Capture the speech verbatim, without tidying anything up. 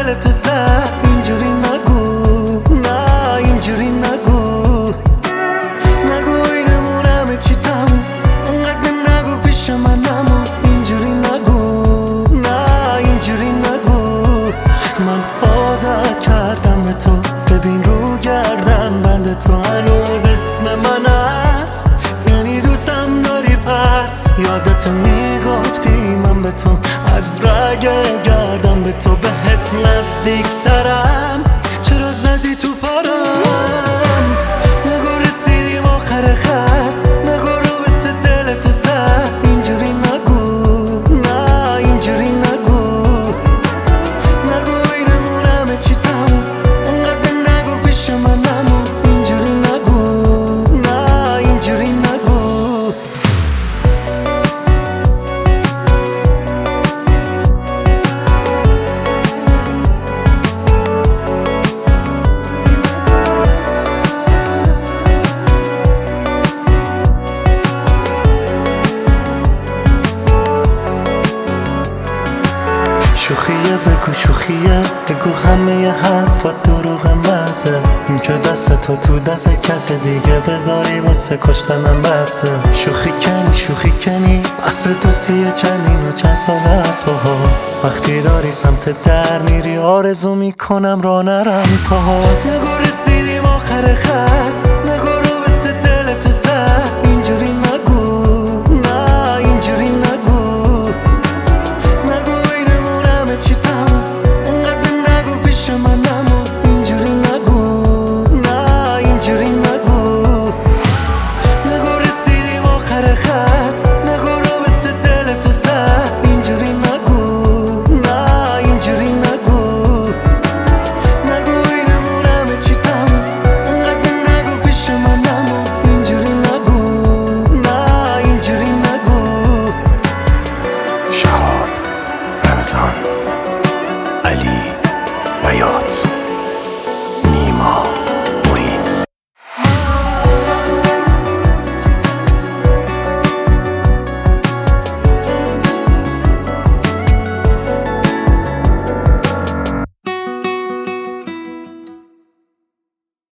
دلتو زد اینجوری نگو، نه اینجوری نگو. نگو اینمون همه چی تموم، انقدر نگو پیش من نمون. اینجوری نگو، نه اینجوری نگو. من عادت کردم به تو، ببین رو گردن بند تو هنوز اسم من هست. یعنی دوستم داری پس یادتو میگفتی من به تو از رگ گردم به تو بهت نزدیک ترم. چرا زدی تو پارم؟ نگو رسیدیم آخر خط، نگو رابطه دلتو زد اینجوری نگو، نه اینجوری نگو. نگو اینمون همه چی تموم، انقدر نگو پیش من نمون. اینجوری نگو، نه اینجوری نگو. شوخیه بگو شوخیه، بگو همه ی حرفات دروغ مزه. این که دست تو تو دست کس دیگه بذاری واسه کشتنم بسه. شوخی کنی شوخی کنی بحث دوستیه چندین و چند سال از باها. وقتی داری سمت در میری آرزو میکنم را نرم پاهات. نگو رسیدیم آخر خط،